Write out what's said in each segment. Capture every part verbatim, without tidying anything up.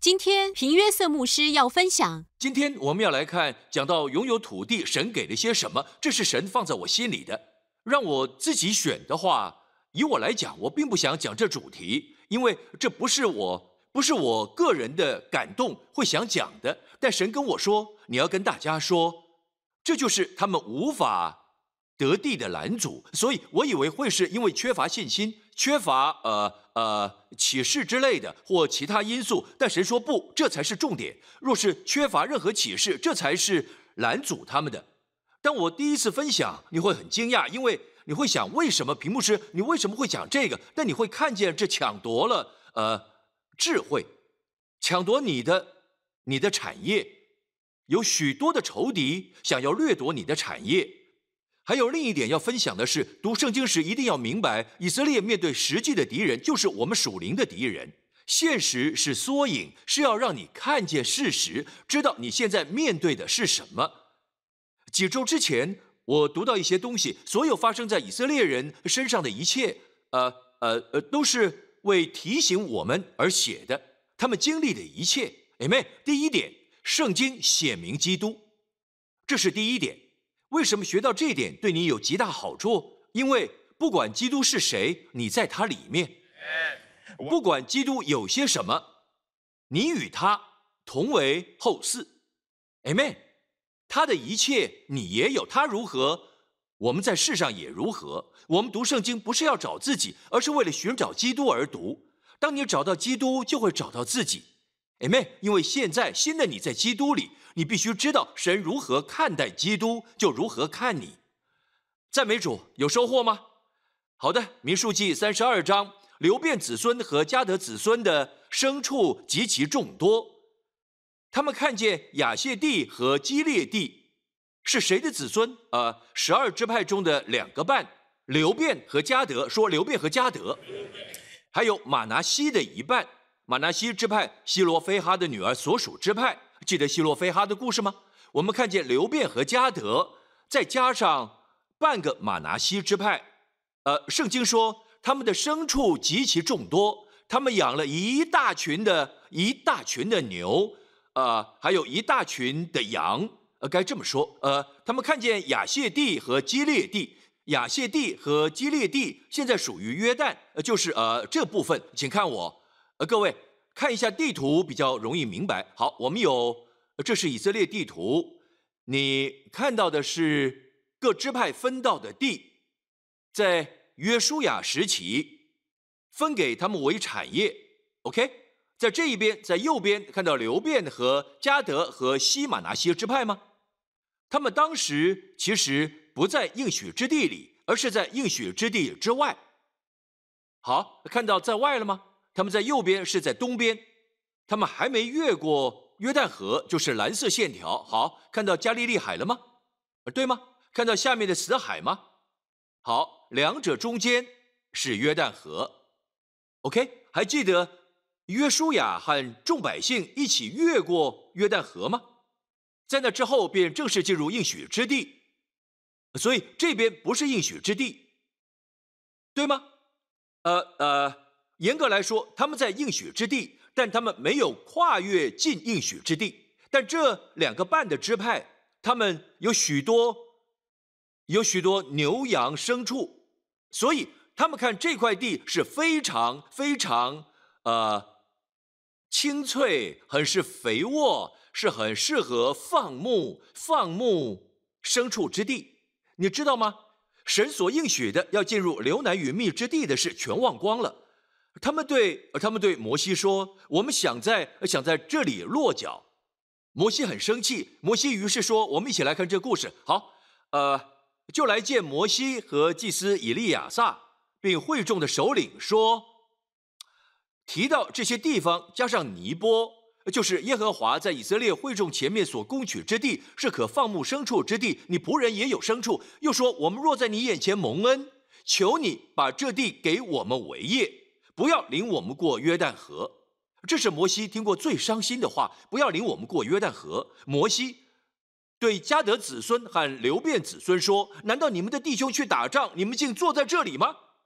今天平约瑟牧师要分享。 今天我们要来看，讲到拥有土地，神给了些什么？这是神放在我心里的。让我自己选的话，以我来讲，我并不想讲这主题，因为这不是我，不是我个人的感动会想讲的。但神跟我说，你要跟大家说，这就是他们无法得地的拦阻。所以我以为会是因为缺乏信心，缺乏呃呃启示之类的，或其他因素。但神说不，这才是重点。若是缺乏任何启示，这才是拦阻他们的。当我第一次分享，你会很惊讶，因为你会想，为什么屏幕师你为什么会讲这个？但你会看见这抢夺了呃智慧，抢夺你的你的产业，有许多的仇敌想要掠夺你的产业。还有另一点要分享的是，读圣经时一定要明白，以色列面对实际的敌人，就是我们属灵的敌人。现实是缩影，是要让你看见事实，知道你现在面对的是什么。几周之前，我读到一些东西，所有发生在以色列人身上的一切，呃呃呃，都是为提醒我们而写的。他们经历的一切，姐妹，第一点，圣经显明基督，这是第一点。为什么学到这一点对你有极大好处？因为不管基督是谁，你在他里面；不管基督有些什么，你与他同为后嗣。Amen。他的一切你也有，他如何，我们在世上也如何。我们读圣经不是要找自己，而是为了寻找基督而读。当你找到基督，就会找到自己。Amen。因为现在新的你在基督里，你必须知道神如何看待基督，就如何看你。赞美主，有收获吗？好的，民数记三十二章，流便子孙和迦得子孙的牲畜极其众多。他们看见亚谢地和基列地是谁的子孙？呃，十二支派中的两个半，流便和迦得，说流便和迦得，还有马拿西的一半。马拿西支派希罗非哈的女儿所属支派，记得希罗非哈的故事吗？我们看见流便和迦得，再加上半个马拿西支派，呃，圣经说他们的牲畜极其众多，他们养了一大群的一大群的牛。呃，还有一大群的羊，呃，该这么说，呃，他们看见亚谢地和基列地，亚谢地和基列地现在属于约旦，呃，就是呃这部分，请看我，呃，各位看一下地图比较容易明白。好，我们有，这是以色列地图，你看到的是各支派分到的地，在约书亚时期分给他们为产业 ，OK。在这一边，在右边看到流便和迦得和西马拿西支派吗？他们当时其实不在应许之地里，而是在应许之地之外。好，看到在外了吗？他们在右边是在东边，他们还没越过约旦河，就是蓝色线条。好，看到加利利海了吗？对吗？看到下面的死海吗？好，两者中间是约旦河。OK， 还记得约书亚和众百姓一起越过约旦河吗？在那之后便正式进入应许之地，所以这边不是应许之地，对吗？呃呃，严格来说，他们在应许之地，但他们没有跨越进应许之地。但这两个半的支派，他们有许多有许多牛羊牲畜，所以他们看这块地是非常非常呃。清脆，很是肥沃，是很适合放牧放牧牲畜之地。你知道吗？神所应许的要进入流奶与蜜之地的事全忘光了。他们对他们对摩西说，我们想在想在这里落脚。摩西很生气，摩西于是说，我们一起来看这故事。好，呃，就来见摩西和祭司以利亚撒，并会众的首领说，提到这些地方，加上尼波，就是耶和华在以色列会众前面所攻取之地，是可放牧牲畜之地。你仆人也有牲畜。又说，我们若在你眼前蒙恩，求你把这地给我们为业，不要领我们过约旦河。这是摩西听过最伤心的话，不要领我们过约旦河。摩西对迦得子孙和流便子孙说，难道你们的弟兄去打仗，你们竟坐在这里吗？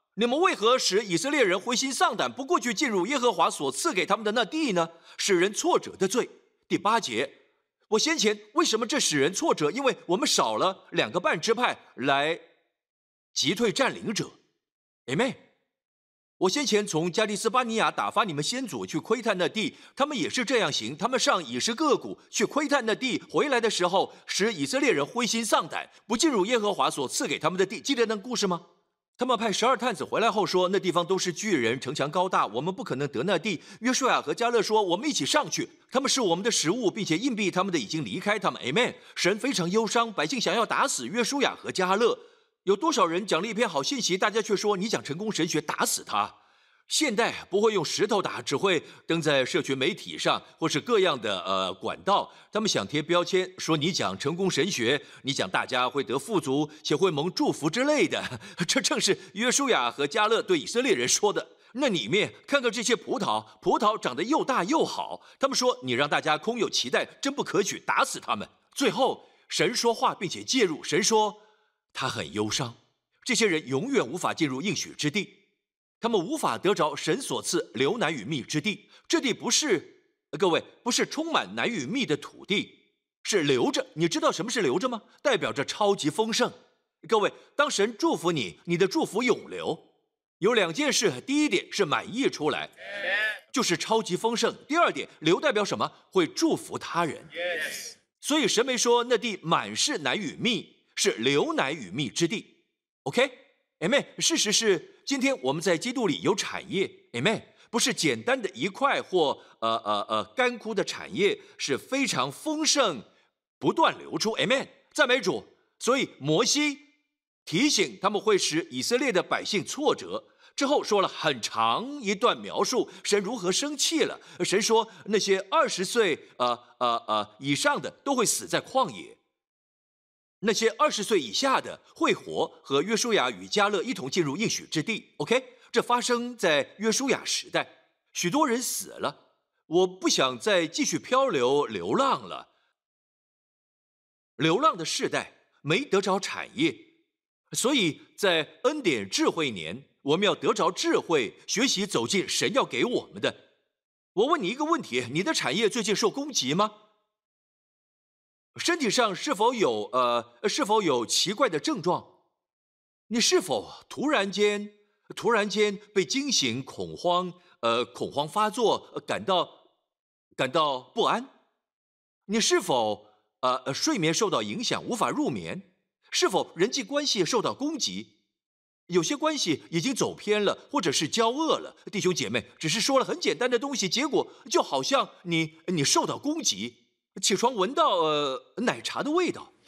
你们为何使以色列人灰心丧胆，不过去进入耶和华所赐给他们的那地呢？使人挫折的罪。第八节，我先前为什么这使人挫折？因为我们少了两个半支派来击退占领者。Amen。我先前从加利斯巴尼亚打发你们先祖去窥探那地，他们也是这样行。他们上以实各谷去窥探那地，回来的时候使以色列人灰心丧胆，不进入耶和华所赐给他们的地。记得那故事吗？他们派十二探子回来后说，那地方都是巨人，城墙高大，我们不可能得那地。约书亚和迦勒说，我们一起上去，他们是我们的食物，并且硬币他们的已经离开他们。Amen。神非常忧伤，百姓想要打死约书亚和迦勒。有多少人讲了一篇好信息，大家却说你讲成功神学，打死他。现代不会用石头打，只会登在社群媒体上或是各样的呃管道。他们想贴标签，说你讲成功神学，你讲大家会得富足且会蒙祝福之类的。这正是约书亚和迦勒对以色列人说的。那里面看看这些葡萄，葡萄长得又大又好。他们说你让大家空有期待，真不可取，打死他们。最后神说话并且介入，神说他很忧伤，这些人永远无法进入应许之地。他们无法得着神所赐流奶与蜜之地，这地不是，各位，不是充满奶与蜜的土地，是流着。你知道什么是流着吗？代表着超级丰盛。各位，当神祝福你，你的祝福永流。有两件事，第一点是满溢出来，就是超级丰盛。第二点，流代表什么？会祝福他人。所以神没说那地满是奶与蜜，是流奶与蜜之地。OK。Amen。事实是，今天我们在基督里有产业 ，Amen， 不是简单的一块或呃呃呃干枯的产业，是非常丰盛，不断流出 ，Amen。赞美主。所以摩西提醒他们会使以色列的百姓挫折，之后说了很长一段描述神如何生气了。神说那些二十岁呃呃呃以上的都会死在旷野。那些二十岁以下的会活，和约书亚与迦勒一同进入应许之地。OK， 这发生在约书亚时代，许多人死了。我不想再继续漂流流浪了。流浪的世代没得着产业，所以在恩典智慧年，我们要得着智慧，学习走进神要给我们的。我问你一个问题：你的产业最近受攻击吗？身体上是否有呃是否有奇怪的症状？你是否突然间突然间被惊醒、恐慌呃恐慌发作，感到感到不安？你是否呃睡眠受到影响，无法入眠？是否人际关系受到攻击？有些关系已经走偏了，或者是交恶了。弟兄姐妹，只是说了很简单的东西，结果就好像你你受到攻击。起床闻到呃奶茶的味道，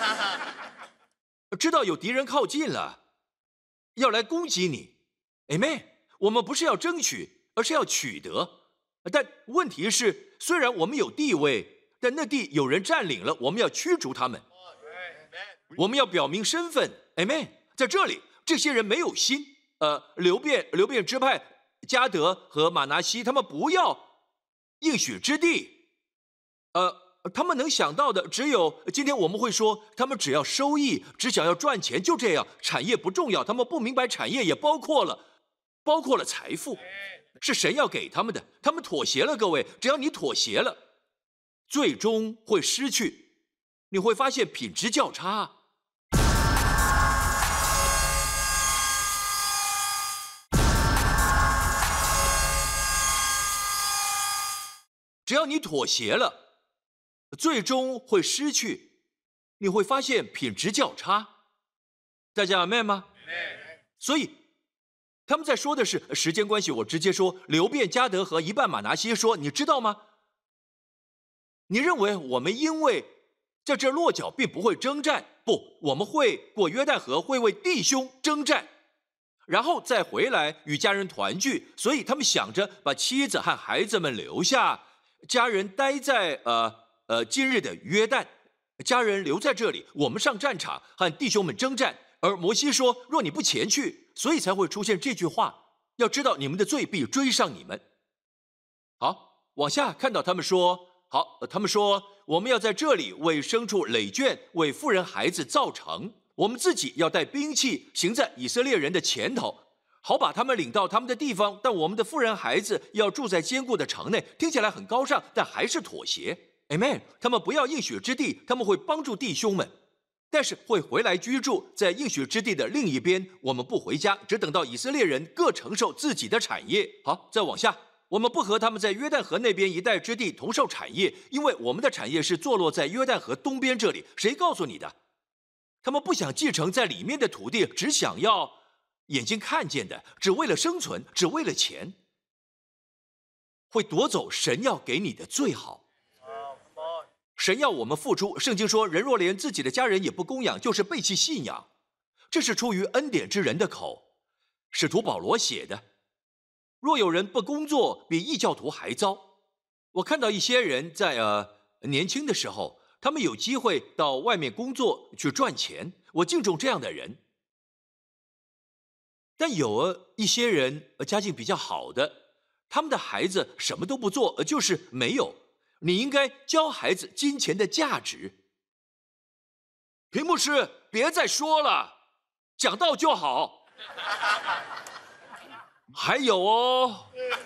知道有敌人靠近了，要来攻击你。Amen。我们不是要争取，而是要取得。但问题是，虽然我们有地位，但那地有人占领了，我们要驱逐他们。我们要表明身份。Amen。在这里，这些人没有心。呃，流便流便支派、迦得和马拿西，他们不要应许之地。呃，他们能想到的只有今天我们会说，他们只要收益，只想要赚钱，就这样，产业不重要。他们不明白产业也包括了，包括了财富，是神要给他们的。他们妥协了，各位，只要你妥协了，最终会失去，你会发现品质较差。只要你妥协了，最终会失去，你会发现品质较差。大家阿们吗？所以他们在说的是时间关系，我直接说流便、迦得和一半马拿西说，你知道吗？你认为我们因为在这落脚并不会征战？不，我们会过约旦河，会为弟兄征战，然后再回来与家人团聚。所以他们想着把妻子和孩子们留下，家人待在呃呃今日的约旦，家人留在这里，我们上战场和弟兄们征战。而摩西说，若你不前去，所以才会出现这句话，要知道你们的罪必追上你们。好，往下看到他们说，好，他们说我们要在这里为牲畜累圈，为妇人孩子造城，我们自己要带兵器行在以色列人的前头。 好把他们领到他们的地方，但我们的妇人孩子要住在坚固的城内，听起来很高尚，但还是妥协。Amen。他们不要应许之地，他们会帮助弟兄们，但是会回来居住在应许之地的另一边。我们不回家，只等到以色列人各承受自己的产业。好，再往下，我们不和他们在约旦河那边一带之地同受产业，因为我们的产业是坐落在约旦河东边这里。谁告诉你的？他们不想继承在里面的土地，只想要眼睛看见的，只为了生存，只为了钱，会夺走神要给你的最好。神要我们付出，圣经说，人若连自己的家人也不供养，就是背弃信仰。这是出于恩典之人的口，使徒保罗写的。若有人不工作，比异教徒还糟。我看到一些人在呃年轻的时候，他们有机会到外面工作去赚钱，我敬重这样的人。但有一些人家境比较好的，他们的孩子什么都不做，就是没有。你应该教孩子金钱的价值。屏幕师，别再说了，讲道就好。还有哦，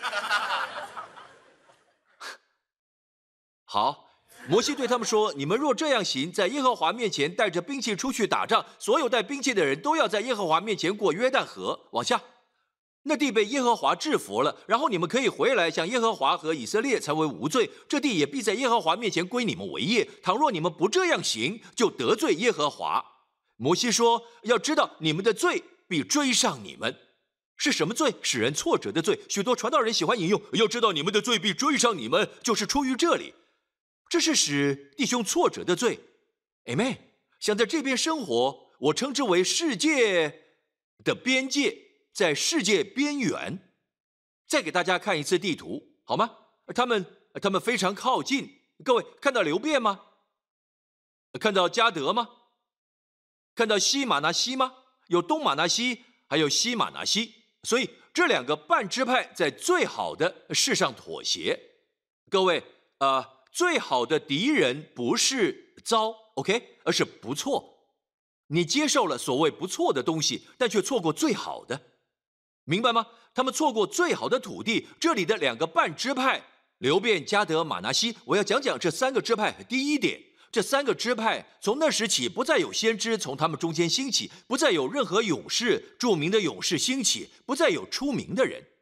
好。摩西对他们说，你们若这样行，在耶和华面前带着兵器出去打仗，所有带兵器的人都要在耶和华面前过约旦河。往下，那地被耶和华制服了，然后你们可以回来，向耶和华和以色列才为无罪，这地也必在耶和华面前归你们为业。倘若你们不这样行，就得罪耶和华。摩西说，要知道你们的罪必追上你们。是什么罪？使人挫折的罪。许多传道人喜欢引用，要知道你们的罪必追上你们，就是出于这里。这是使弟兄挫折的罪。 Amen。 想在这边生活，我称之为世界的边界，在世界边缘。再给大家看一次地图好吗？他们他们非常靠近。各位看到流便吗？看到迦得吗？看到西马拿西吗？有东马拿西，还有西马拿西。所以这两个半支派在最好的事上妥协。各位呃最好的敌人不是糟 OK， 而是不错。你接受了所谓不错的东西，但却错过最好的，明白吗？他们错过最好的土地。这里的两个半支派，流便、迦得、马拿西，我要讲讲这三个支派。第一点，这三个支派从那时起不再有先知从他们中间兴起，不再有任何勇士，著名的勇士兴起，不再有出名的人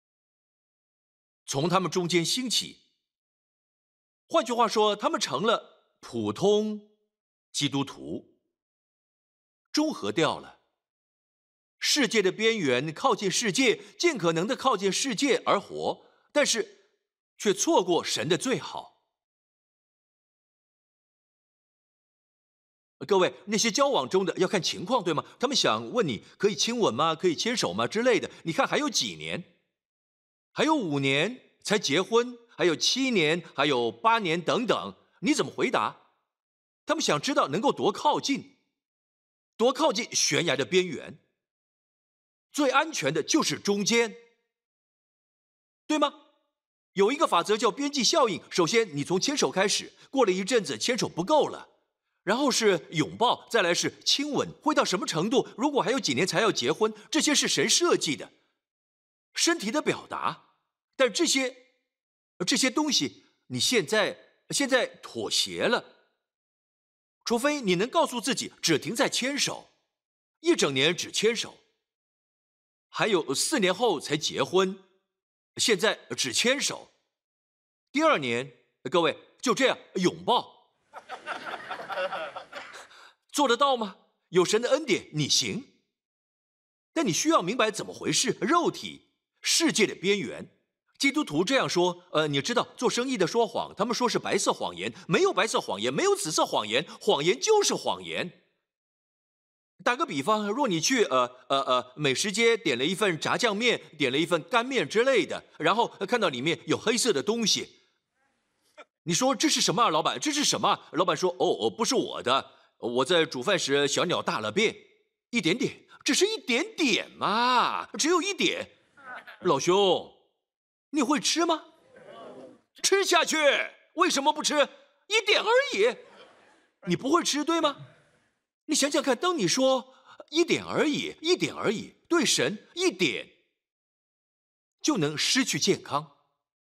从他们中间兴起。换句话说，他们成了普通基督徒，中和掉了世界的边缘，靠近世界，尽可能的靠近世界而活，但是却错过神的最好。各位，那些交往中的要看情况，对吗？他们想问你可以亲吻吗？可以牵手吗？之类的。你看还有几年？还有五年才结婚，还有七年，还有八年等等，你怎么回答？他们想知道能够多靠近，多靠近悬崖的边缘。最安全的就是中间，对吗？有一个法则叫边际效应。首先你从牵手开始，过了一阵子牵手不够了，然后是拥抱，再来是亲吻，会到什么程度？如果还有几年才要结婚，这些是神设计的身体的表达。但这些这些东西你现在现在妥协了，除非你能告诉自己只停在牵手，一整年只牵手，还有四年后才结婚，现在只牵手，第二年各位就这样拥抱，做得到吗？有神的恩典你行，但你需要明白怎么回事。肉体世界的边缘，基督徒这样说，呃，你知道做生意的说谎，他们说是白色谎言，没有白色谎言，没有紫色谎言，谎言就是谎言。打个比方，若你去呃呃呃美食街点了一份炸酱面，点了一份干面之类的，然后看到里面有黑色的东西，你说这是什么啊，老板？这是什么？老板说，哦哦，不是我的，我在煮饭时小鸟大了便，一点点，只是一点点嘛，只有一点。老兄，你会吃吗？吃下去，为什么不吃？一点而已。你不会吃，对吗？你想想看，当你说一点而已，一点而已，对神一点就能失去健康。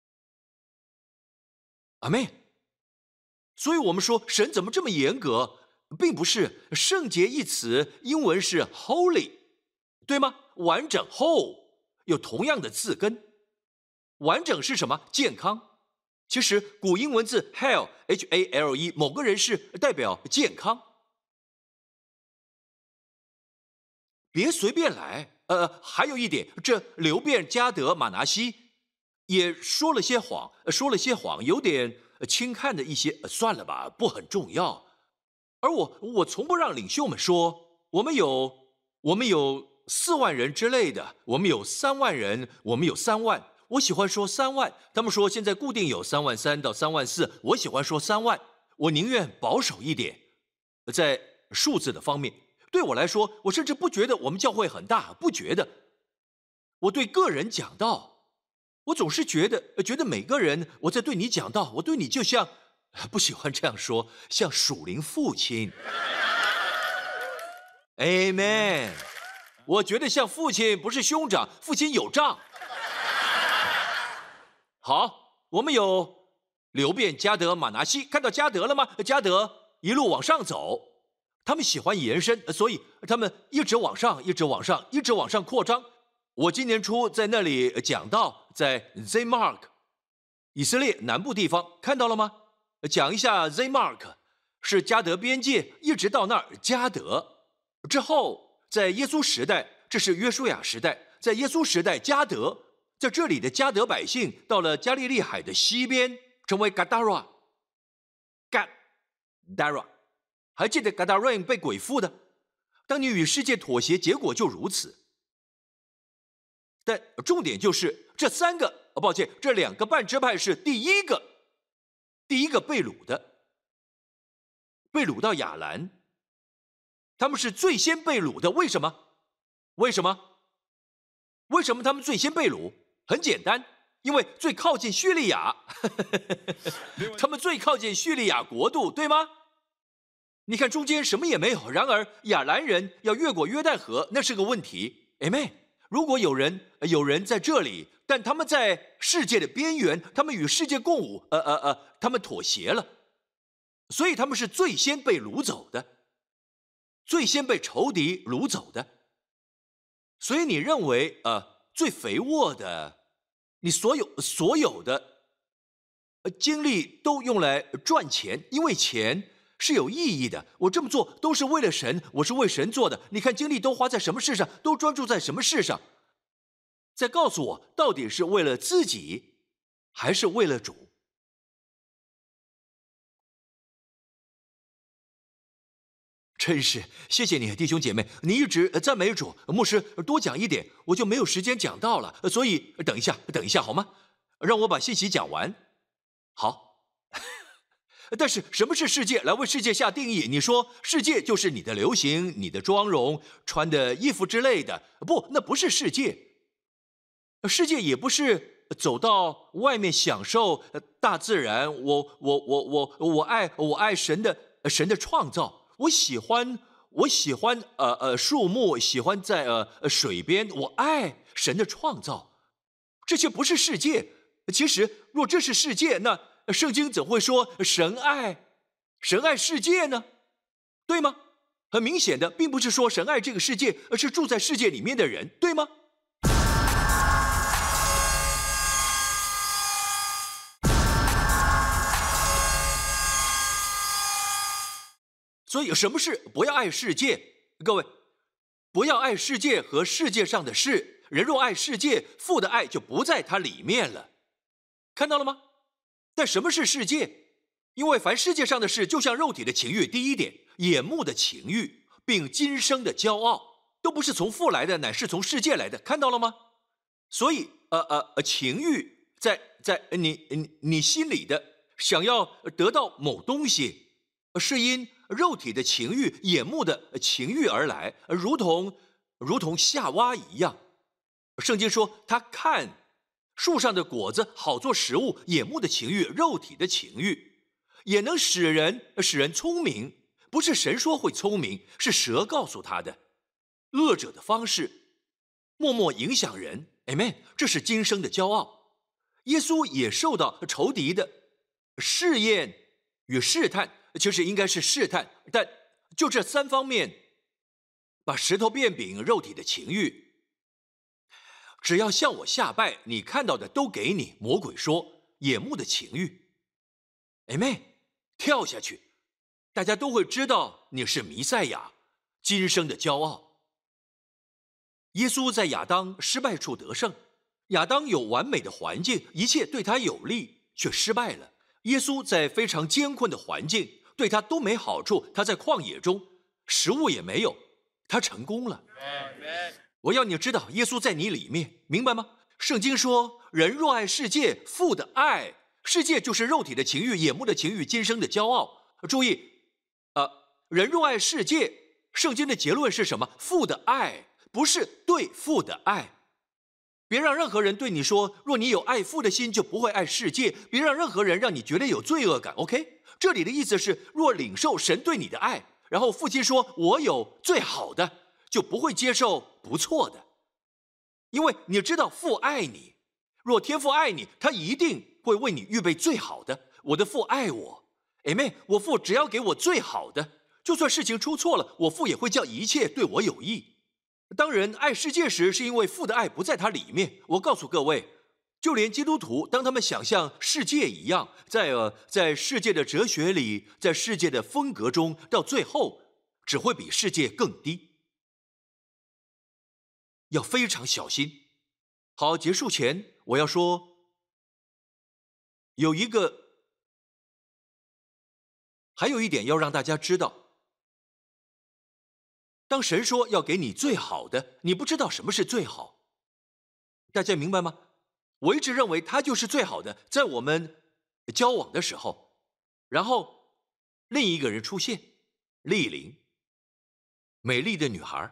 阿妹，所以我们说神怎么这么严格，并不是圣洁一词，英文是 holy， 对吗？完整 whole 有同样的字根，完整是什么？健康。其实古英文字 hale H A L E 某个人是代表健康，别随便来。呃，还有一点，这流便、加德、马拿西也说了些谎，说了些谎，有点轻看的一些，算了吧，不很重要。而我，我从不让领袖们说，我们有，我们有四万人之类的，我们有三万人，我们有三万。我喜欢说三万，他们说现在固定有三万三到三万四，我喜欢说三万，我宁愿保守一点，在数字的方面。对我来说，我甚至不觉得我们教会很大，不觉得。我对个人讲道，我总是觉得，觉得每个人，我在对你讲道，我对你就像，不喜欢这样说，像属灵父亲。Amen。我觉得像父亲，不是兄长，父亲有账。好，我们有流便、加德、马拿西，看到加德了吗？加德一路往上走，他们喜欢延伸，所以他们一直往上，一直往上，一直往上扩张。我今年初在那里讲到，在 Zaymark 以色列南部地方，看到了吗？讲一下 Zaymark 是加德边界，一直到那儿加德之后，在耶稣时代，这是约书亚时代，在耶稣时代加德。在这里的加德百姓到了加利利海的西边，成为 Gadara。Gadara， 还记得 Gadara 被鬼附的？当你与世界妥协，结果就如此。但重点就是这三个，哦，抱歉，这两个半支派是第一个，第一个被掳的，被掳到亚兰，他们是最先被掳的。为什么？为什么？为什么他们最先被掳？很简单，因为最靠近叙利亚，他们最靠近叙利亚国度，对吗？你看中间什么也没有。然而亚兰人要越过约旦河，那是个问题。哎妹，如果有人有人在这里，但他们在世界的边缘，他们与世界共舞，呃呃呃，他们妥协了，所以他们是最先被掳走的，最先被仇敌掳走的。所以你认为，呃？最肥沃的，你所有所有的精力都用来赚钱，因为钱是有意义的。我这么做都是为了神，我是为神做的。你看精力都花在什么事上，都专注在什么事上？再告诉我，到底是为了自己，还是为了主？真是谢谢你，弟兄姐妹，你一直赞美主。牧师多讲一点，我就没有时间讲道了。所以等一下，等一下好吗？让我把信息讲完。好。但是什么是世界？来为世界下定义。你说世界就是你的流行、你的妆容、穿的衣服之类的。不，那不是世界。世界也不是走到外面享受大自然。我我我我我爱我爱神的神的创造。我喜欢，我喜欢呃呃树木，喜欢在呃水边。我爱神的创造，这些不是世界。其实，若这是世界，那圣经怎会说神爱神爱世界呢？对吗？很明显的，并不是说神爱这个世界，而是住在世界里面的人，对吗？所以什么是不要爱世界？各位，不要爱世界和世界上的事。人若爱世界，父的爱就不在它里面了。看到了吗？但什么是世界？因为凡世界上的事，就像肉体的情欲，第一点，眼目的情欲，并今生的骄傲，都不是从父来的，乃是从世界来的。看到了吗？所以，呃呃呃，情欲在在你你你心里的想要得到某东西，是因肉体的情欲、眼目的情欲而来，如同如同夏娃一样。圣经说，他看树上的果子好做食物，眼目的情欲、肉体的情欲，也能使人使人聪明。不是神说会聪明，是蛇告诉他的。 恶者的方式，默默影响人。Amen， 这是今生的骄傲。耶稣也受到仇敌的试验与试探，其实应该是试探，但就这三方面，把石头变饼，肉体的情欲，只要向我下拜，你看到的都给你。魔鬼说，眼目的情欲。Amen， 跳下去，大家都会知道你是弥赛亚，今生的骄傲。耶稣在亚当失败处得胜，亚当有完美的环境，一切对他有利，却失败了。耶稣在非常艰困的环境，对他都没好处，他在旷野中，食物也没有，他成功了。我要你知道，耶稣在你里面，明白吗？圣经说，人若爱世界，父的爱，世界就是肉体的情欲、眼目的情欲、今生的骄傲。注意，呃，人若爱世界，圣经的结论是什么？父的爱，不是对父的爱。别让任何人对你说，若你有爱父的心，就不会爱世界。别让任何人让你觉得有罪恶感。OK， 这里的意思是，若领受神对你的爱，然后父亲说我有最好的，就不会接受不错的，因为你知道父爱你。若天父爱你，他一定会为你预备最好的。我的父爱我， Amen， 我父只要给我最好的，就算事情出错了，我父也会叫一切对我有益。当人爱世界时，是因为父的爱不在他里面。我告诉各位，就连基督徒，当他们想象世界一样，在呃，在世界的哲学里，在世界的风格中，到最后只会比世界更低。要非常小心。好，结束前我要说，有一个，还有一点要让大家知道。当神说要给你最好的，你不知道什么是最好，大家明白吗？我一直认为他就是最好的。在我们交往的时候，然后另一个人出现，丽玲，美丽的女孩，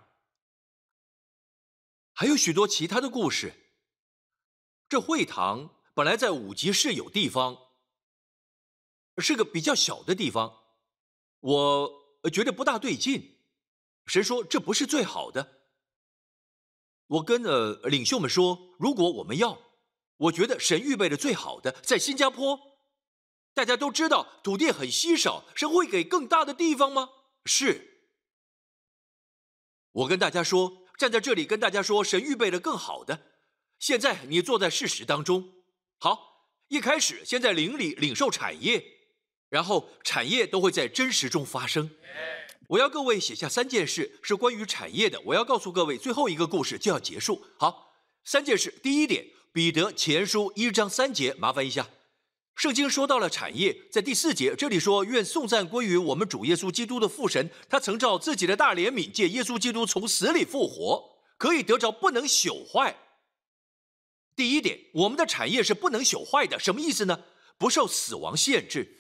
还有许多其他的故事。这会堂本来在五级市有地方，是个比较小的地方，我觉得不大对劲。神说这不是最好的。我跟呃领袖们说，如果我们要，我觉得神预备的最好的在新加坡。大家都知道土地很稀少，神会给更大的地方吗？是。我跟大家说，站在这里跟大家说，神预备了更好的。现在你坐在事实当中。好，一开始先在灵里领受产业，然后产业都会在真实中发生。我要各位写下三件事，是关于产业的。我要告诉各位，最后一个故事就要结束。好，三件事。第一点，彼得前书一章三节，麻烦一下。圣经说到了产业，在第四节这里说，愿颂赞归于我们主耶稣基督的父神，他曾照自己的大怜悯，借耶稣基督从死里复活，可以得着不能朽坏。第一点，我们的产业是不能朽坏的，什么意思呢？不受死亡限制。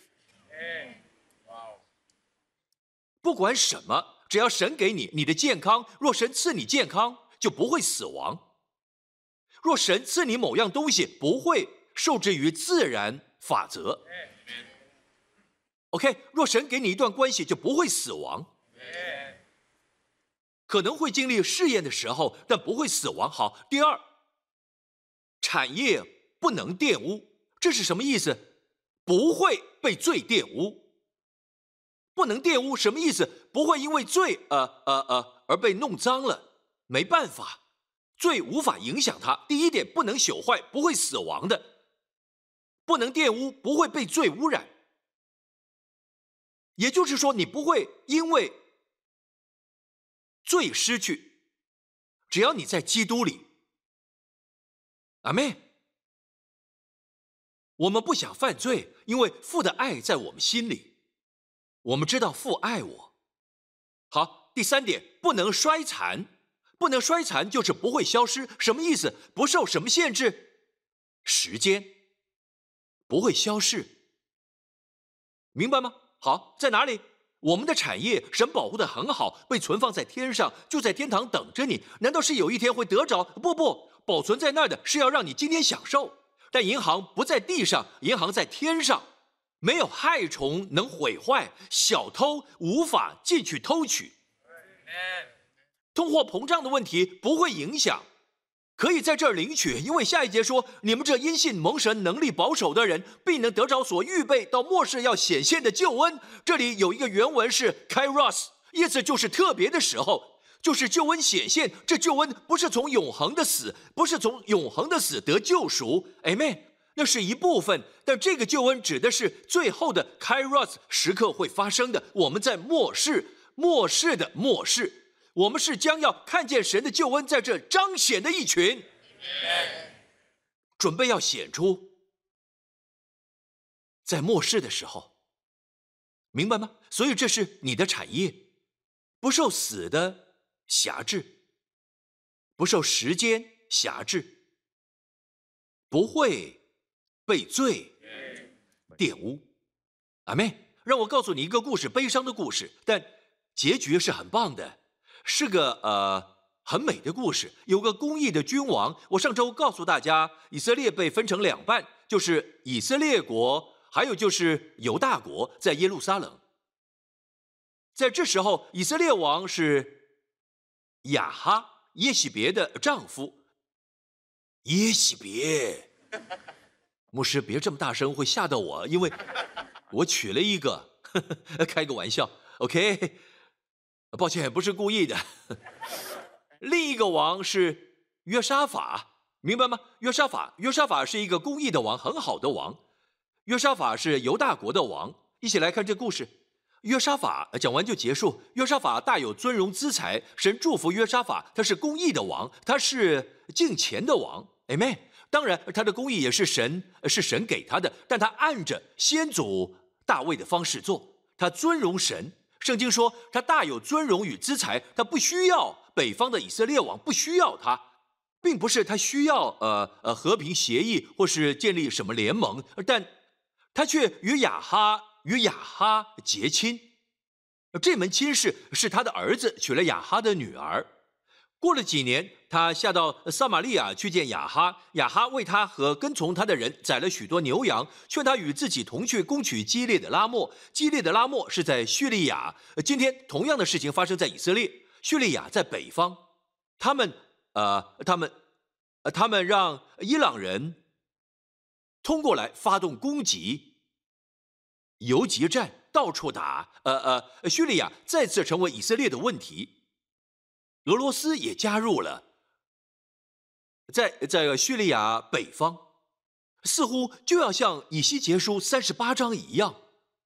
不管什么，只要神给你你的健康，若神赐你健康，就不会死亡。若神赐你某样东西，不会受制于自然法则。OK， 若神给你一段关系，就不会死亡。可能会经历试验的时候，但不会死亡。好，第二，产业不能玷污，这是什么意思？不会被罪玷污。不能玷污什么意思？不会因为罪呃呃呃而被弄脏了，没办法，罪无法影响它。第一点，不能朽坏，不会死亡的，不能玷污，不会被罪污染。也就是说，你不会因为罪失去，只要你在基督里。阿们。我们不想犯罪，因为父的爱在我们心里。我们知道父爱我。好，第三点，不能衰残。不能衰残就是不会消失，什么意思？不受什么限制？时间不会消逝，明白吗？好，在哪里？我们的产业神保护得很好，被存放在天上，就在天堂等着你。难道是有一天会得着？不不，保存在那儿的是要让你今天享受。但银行不在地上，银行在天上。没有害虫能毁坏，小偷无法进去偷取。 通货膨胀的问题不会影响，可以在这儿领取，因为下一节说，你们这因信蒙神能力保守的人，必能得着所预备到末世要显现的救恩。这里有一个原文是 Kairos， 意思就是特别的时候，就是救恩显现。这救恩不是从永恒的死，不是从永恒的死得救赎 ，Amen。那是一部分，但这个救恩指的是最后的 Kairos 时刻会发生的。我们在末世，末世的末世，我们是将要看见神的救恩在这彰显的一群，准备要显出在末世的时候，明白吗？所以这是你的产业，不受死的辖制，不受时间辖制，不会被罪玷污。阿们。让我告诉你一个故事，悲伤的故事，但结局是很棒的，是个呃很美的故事。有个公义的君王，我上周告诉大家，以色列被分成两半，就是以色列国，还有就是犹大国，在耶路撒冷。在这时候，以色列王是亚哈耶洗别的丈夫。耶洗别，牧师别这么大声，会吓到我，因为我娶了一个，呵呵，开个玩笑 ，OK， 抱歉，不是故意的。另一个王是约沙法，明白吗？约沙法，约沙法是一个公义的王，很好的王。约沙法是犹大国的王。一起来看这故事。约沙法讲完就结束。约沙法大有尊荣资财，神祝福约沙法，他是公义的王，他是敬虔的王。Amen。当然，他的公义也是神是神给他的，但他按着先祖大卫的方式做，他尊荣神。圣经说他大有尊荣与资财，他不需要北方的以色列王，不需要他，并不是他需要呃呃和平协议或是建立什么联盟，但他却与亚哈与亚哈结亲。这门亲事是他的儿子娶了亚哈的女儿。过了几年，他下到撒玛利亚去见亚哈，亚哈为他和跟从他的人宰了许多牛羊，劝他与自己同去攻取基列的拉末。基列的拉末是在叙利亚。今天同样的事情发生在以色列，叙利亚在北方，他们呃，他们呃，他们让伊朗人通过来发动攻击，游击战到处打，呃呃，叙利亚再次成为以色列的问题。俄罗斯也加入了，在在叙利亚北方，似乎就要像以西结书三十八章一样。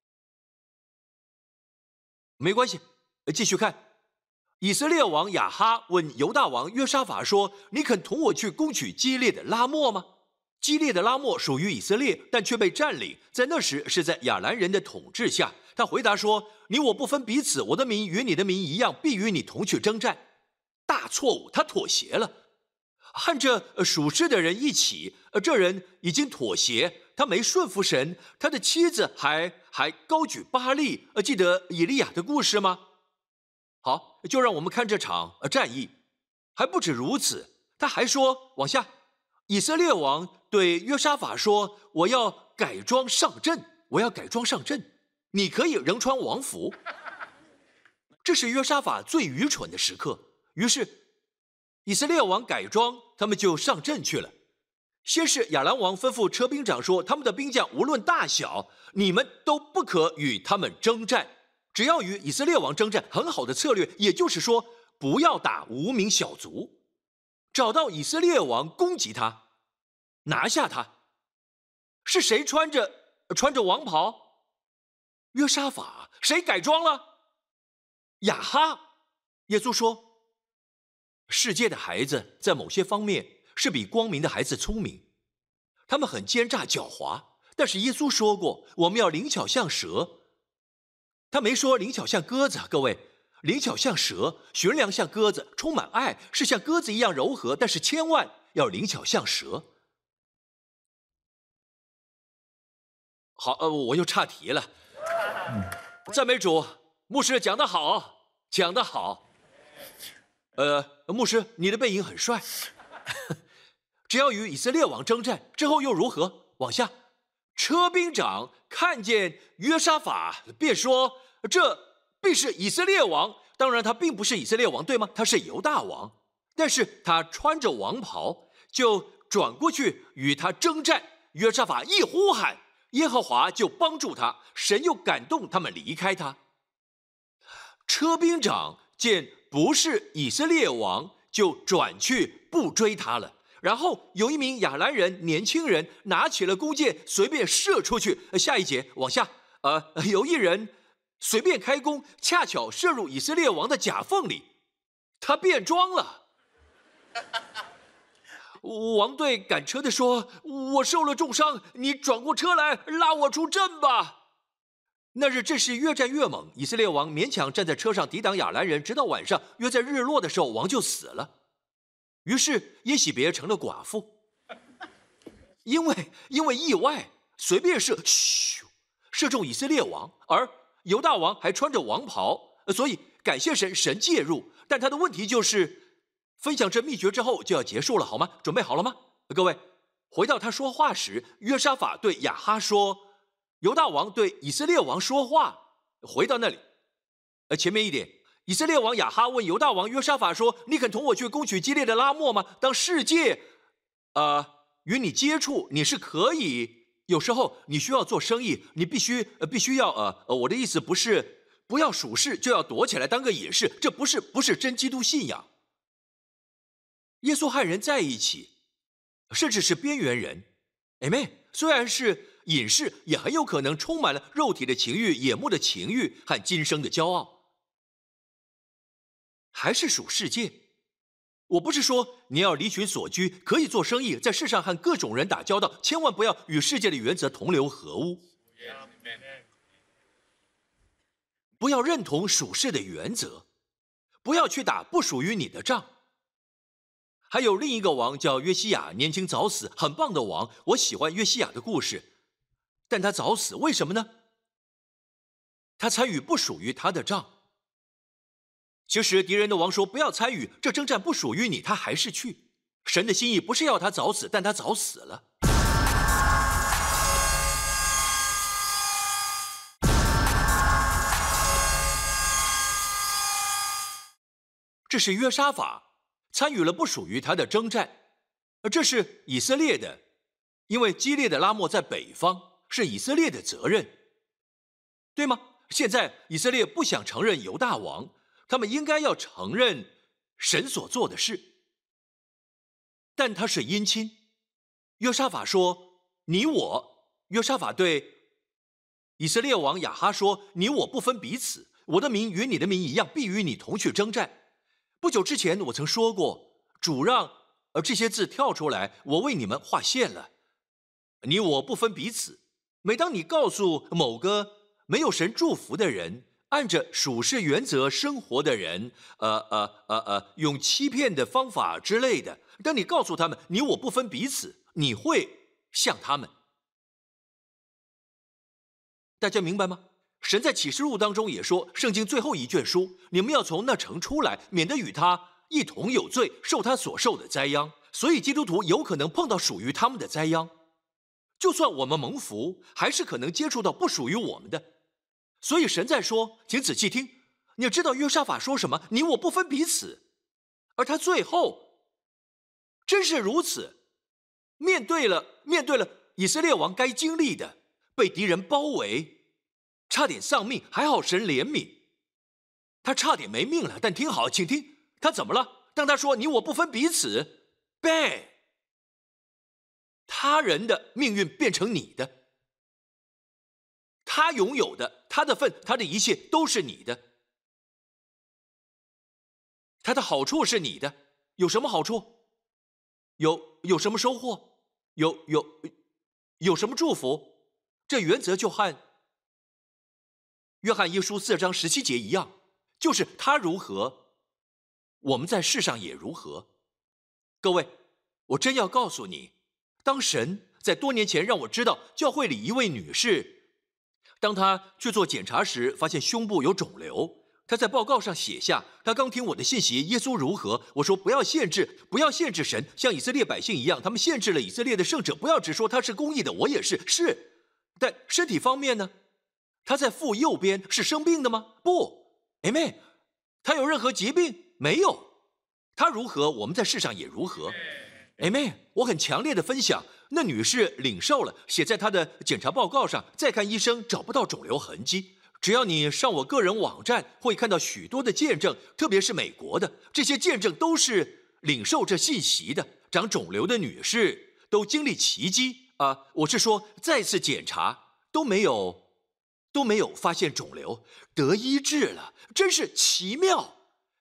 没关系，继续看。以色列王亚哈问犹大王约沙法说：“你肯同我去攻取基列的拉末吗？”基列的拉末属于以色列，但却被占领，在那时是在亚兰人的统治下。他回答说：“你我不分彼此，我的民与你的民一样，必与你同去征战。”大错误，他妥协了，和这属世的人一起，这人已经妥协，他没顺服神，他的妻子还还高举巴力，记得以利亚的故事吗？好，就让我们看这场战役。还不止如此，他还说，往下，以色列王对约沙法说：“我要改装上阵，我要改装上阵，你可以仍穿王服。”这是约沙法最愚蠢的时刻。于是，以色列王改装，他们就上阵去了。先是亚兰王吩咐车兵长说：“他们的兵将无论大小，你们都不可与他们征战，只要与以色列王征战。”很好的策略，也就是说，不要打无名小卒，找到以色列王攻击他，拿下他。是谁穿着穿着王袍？约沙法。谁改装了？亚哈。耶稣说，世界的孩子在某些方面是比光明的孩子聪明，他们很奸诈狡猾，但是耶稣说过，我们要灵巧像蛇。他没说灵巧像鸽子，各位，灵巧像蛇，驯良像鸽子，充满爱，是像鸽子一样柔和，但是千万要灵巧像蛇。好，呃，我又岔题了。赞美主，牧师讲得好，讲得好。呃，牧师，你的背影很帅。只要与以色列王征战之后又如何？往下，车兵长看见约沙法，便说：“这必是以色列王。” 当然他并不是以色列王，对吗？他是犹大王，但是他穿着王袍，就转过去与他征战。约沙法一呼喊，耶和华就帮助他，神又感动他们离开他。车兵长见不是以色列王，就转去不追他了。然后有一名亚兰人年轻人拿起了弓箭，随便射出去。下一节往下，呃，有一人随便开弓，恰巧射入以色列王的甲缝里，他变装了。王队赶车的说：“我受了重伤，你转过车来拉我出阵吧。”那日阵势越战越猛，以色列王勉强站在车上抵挡亚兰人，直到晚上，约在日落的时候，王就死了。于是耶洗别成了寡妇，因为因为意外，随便射，咻，射中以色列王，而犹大王还穿着王袍，所以感谢神，神介入。但他的问题就是，分享这秘诀之后就要结束了，好吗？准备好了吗？各位，回到他说话时，约沙法对亚哈说，犹大王对以色列王说话。回到那里，呃，前面一点。以色列王亚哈问犹大王约沙法说：“你肯同我去攻取基列的拉末吗？当世界，呃，与你接触，你是可以。有时候你需要做生意，你必须，呃，必须要，呃，呃，我的意思不是不要属世就要躲起来当个隐士，这不是不是真基督信仰。耶稣和人在一起，甚至是边缘人 ，Amen。虽然是隐士，也很有可能充满了肉体的情欲、眼目的情欲和今生的骄傲。”还是属世界。我不是说你要离群索居，可以做生意，在世上和各种人打交道，千万不要与世界的原则同流合污。不要认同属世的原则，不要去打不属于你的仗。还有另一个王叫约西亚，年轻早死，很棒的王，我喜欢约西亚的故事，但他早死，为什么呢？他参与不属于他的仗。其实敌人的王说不要参与，这征战不属于你，他还是去。神的心意不是要他早死，但他早死了。这是约沙法参与了不属于他的征战，而这是以色列的，因为基列的拉末在北方，是以色列的责任，对吗？现在以色列不想承认犹大王，他们应该要承认神所做的事，但他是姻亲。约沙法说：“你我。”约沙法对以色列王亚哈说：“你我不分彼此，我的民与你的民一样，必与你同去征战。”不久之前我曾说过，主让而这些字跳出来，我为你们划线了。你我不分彼此。每当你告诉某个没有神祝福的人，按着属世原则生活的人，呃呃呃呃，用欺骗的方法之类的，当你告诉他们你我不分彼此，你会像他们。大家明白吗？神在启示录当中也说，圣经最后一卷书，你们要从那城出来，免得与他一同有罪，受他所受的灾殃。所以基督徒有可能碰到属于他们的灾殃，就算我们蒙福，还是可能接触到不属于我们的。所以神在说，请仔细听，你知道约沙法说什么？你我不分彼此。而他最后真是如此，面对了面对了以色列王该经历的，被敌人包围，差点丧命，还好神怜悯，他差点没命了。但听好，请听，他怎么了？当他说你我不分彼此， bang， 他人的命运变成你的，他拥有的，他的份，他的一切都是你的，他的好处是你的。有什么好处？有有什么收获？有有有什么祝福？这原则就和约翰一书四章十七节一样，就是他如何，我们在世上也如何。各位，我真要告诉你，当神在多年前让我知道教会里一位女士，当她去做检查时发现胸部有肿瘤，她在报告上写下，她刚听我的信息，耶稣如何。我说不要限制，不要限制神，像以色列百姓一样，他们限制了以色列的圣者，不要只说他是公义的，我也是，是。但身体方面呢？他在腹右边是生病的吗？不 ，Amen。 他有任何疾病？没有。他如何，我们在世上也如何。Amen。我很强烈的分享，那女士领受了，写在她的检查报告上，再看医生找不到肿瘤痕迹。只要你上我个人网站，会看到许多的见证，特别是美国的，这些见证都是领受这信息的。长肿瘤的女士都经历奇迹啊、呃！我是说，再次检查都没有，都没有发现肿瘤，得医治了，真是奇妙。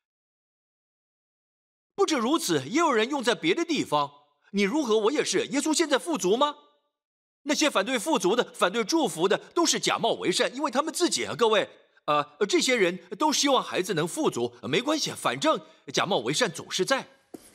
不止如此，也有人用在别的地方。你如何，我也是。耶稣现在富足吗？那些反对富足的、反对祝福的，都是假冒为善，因为他们自己啊，各位，呃，这些人都希望孩子能富足，没关系，反正假冒为善总是在。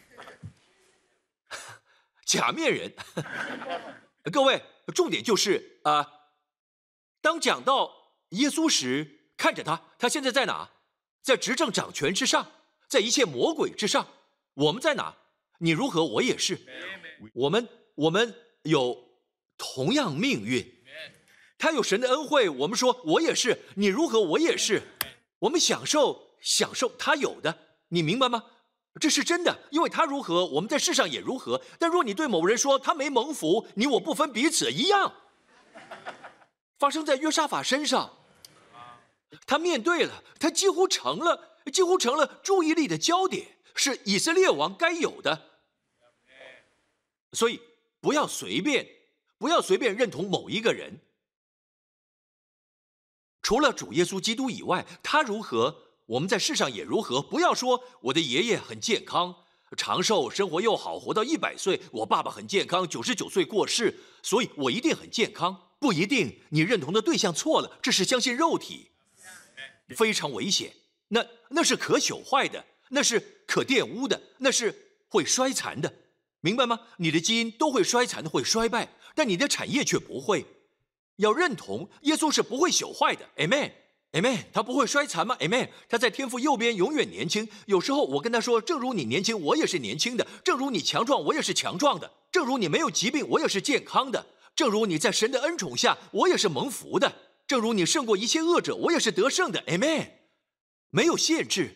假面人，各位，重点就是啊、呃，当讲到耶稣时，看着他，他现在在哪？在执政掌权之上，在一切魔鬼之上。我们在哪？你如何，我也是。我们我们有同样命运。他有神的恩惠，我们说我也是。你如何，我也是。我们享受享受他有的，你明白吗？这是真的，因为他如何，我们在世上也如何。但若你对某人说他没蒙福，你我不分彼此一样。发生在约沙法身上，他面对了，他几乎成了，几乎成了注意力的焦点，是以色列王该有的。所以不要随便，不要随便认同某一个人。除了主耶稣基督以外，他如何，我们在世上也如何。不要说我的爷爷很健康、长寿，生活又好，活到一百岁；我爸爸很健康，九十九岁过世，所以我一定很健康。不一定，你认同的对象错了，这是相信肉体，非常危险。那那是可朽坏的，那是可玷污的，那是会衰残的，明白吗？你的基因都会衰残，会衰败，但你的产业却不会。要认同耶稣是不会朽坏的 ，Amen，Amen， 他不会衰残吗 ？Amen， 他在天父右边永远年轻。有时候我跟他说，正如你年轻，我也是年轻的；正如你强壮，我也是强壮的；正如你没有疾病，我也是健康的；正如你在神的恩宠下，我也是蒙福的；正如你胜过一切恶者，我也是得胜的 ，Amen， 没有限制。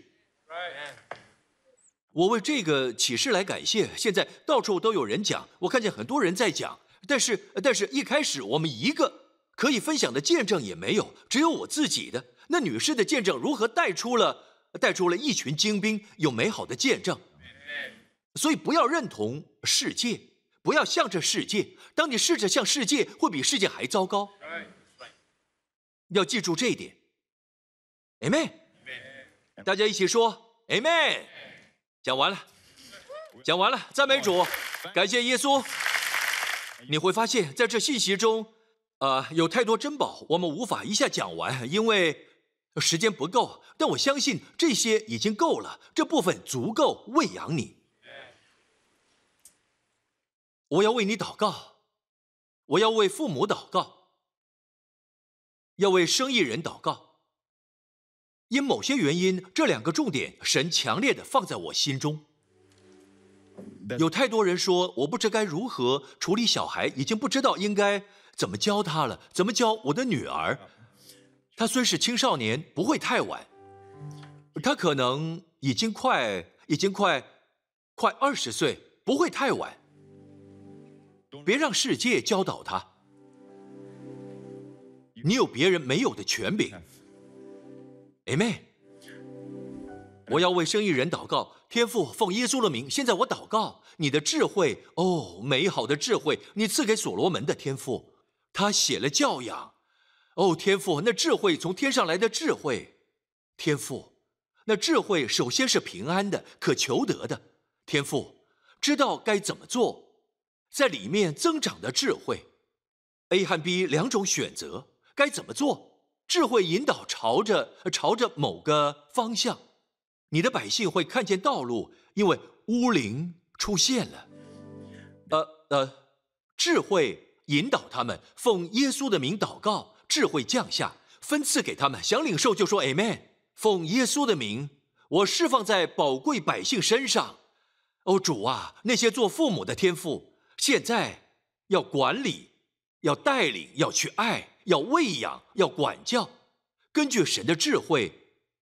我为这个启示来感谢。现在到处都有人讲，我看见很多人在讲，但是但是一开始我们一个可以分享的见证也没有，只有我自己的。那女士的见证如何带出了带出了一群精兵，有美好的见证。所以不要认同世界，不要向着世界。当你试着向世界，会比世界还糟糕。要记住这一点。Amen。大家一起说 Amen。讲完了，讲完了，赞美主，感谢耶稣。你会发现在这信息中，呃，有太多珍宝，我们无法一下讲完，因为时间不够。但我相信这些已经够了，这部分足够喂养你。我要为你祷告，我要为父母祷告，要为生意人祷告。因某些原因，这两个重点神强烈的放在我心中。有太多人说我不知该如何处理小孩，已经不知道应该怎么教他了，怎么教我的女儿。她虽是青少年，不会太晚，她可能已经快已经快快二十岁，不会太晚。别让世界教导她，你有别人没有的权柄。Amen。我要为生意人祷告，天父奉耶稣的名，现在我祷告，你的智慧，哦，美好的智慧，你赐给所罗门的天父，他写了教养，哦，天父，那智慧从天上来的智慧，天父，那智慧首先是平安的，可求得的，天父，知道该怎么做，在里面增长的智慧 ，A 和 B 两种选择，该怎么做？智慧引导朝着朝着某个方向，你的百姓会看见道路，因为乌灵出现了。呃呃，智慧引导他们，奉耶稣的名祷告，智慧降下，分赐给他们。想领受就说 Amen。奉耶稣的名，我释放在宝贵百姓身上。哦，主啊，那些做父母的天父，现在要管理，要带领，要去爱。要喂养，要管教，根据神的智慧，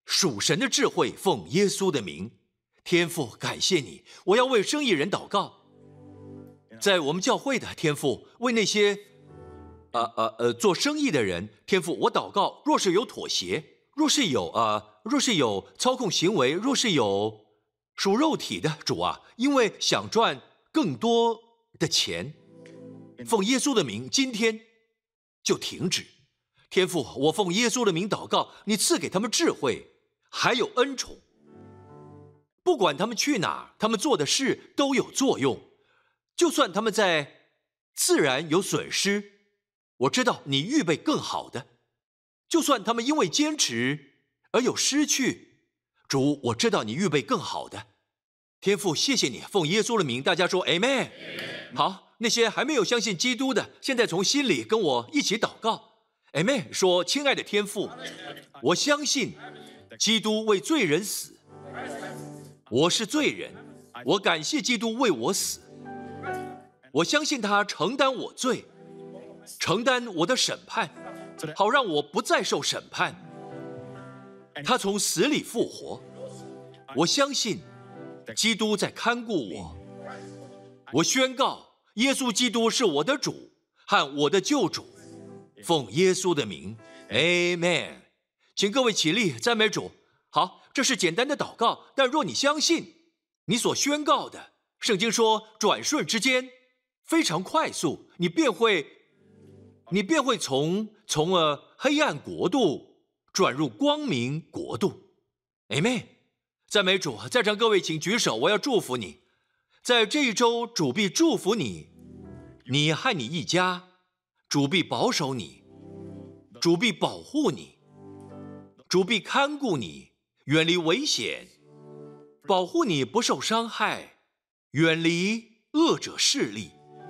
属神的智慧，奉耶稣的名。天父，感谢你，我要为生意人祷告。在我们教会的天父，为那些呃呃呃做生意的人，天父，我祷告，若是有妥协，若是有呃若是有操控行为，若是有属肉体的，主啊，因为想赚更多的钱，奉耶稣的名，今天就停止。天父，我奉耶稣的名祷告，你赐给他们智慧，还有恩宠。不管他们去哪儿，他们做的事都有作用。就算他们在自然有损失，我知道你预备更好的。就算他们因为坚持而有失去，主，我知道你预备更好的。天父，谢谢你，奉耶稣的名，大家说 Amen。好，那些还没有相信基督的，现在从心里跟我一起祷告 Amen。说，亲爱的天父，我相信基督为罪人死，我是罪人，我感谢基督为我死。我相信他承担我罪，承担我的审判，好让我不再受审判。他从死里复活，我相信基督在看顾我。我宣告，耶稣基督是我的主和我的救主。奉耶稣的名 ，Amen。请各位起立，赞美主。好，这是简单的祷告，但若你相信你所宣告的，圣经说转瞬之间，非常快速，你便会，你便会从从呃黑暗国度转入光明国度。Amen。赞美主，在场各位请举手，我要祝福你。在这一周，主必祝福你，你和你一家，主必保守你，主必保护你，主必看顾你，远离危险，保护你不受伤害，远离恶者势力。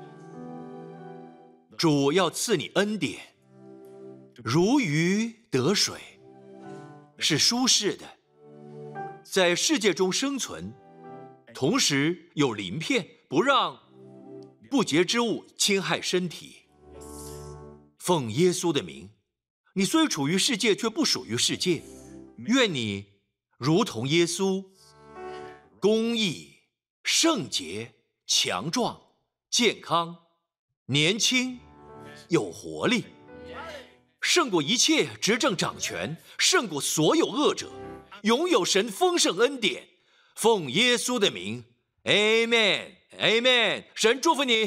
主要赐你恩典，如鱼得水，是舒适的，在世界中生存，同时有鳞片，不让不洁之物侵害身体。奉耶稣的名，你虽处于世界，却不属于世界。愿你如同耶稣，公义、圣洁、强壮、健康、年轻、有活力，胜过一切执政掌权，胜过所有恶者，拥有神丰盛恩典。奉耶稣的名 ，Amen，Amen。神祝福你。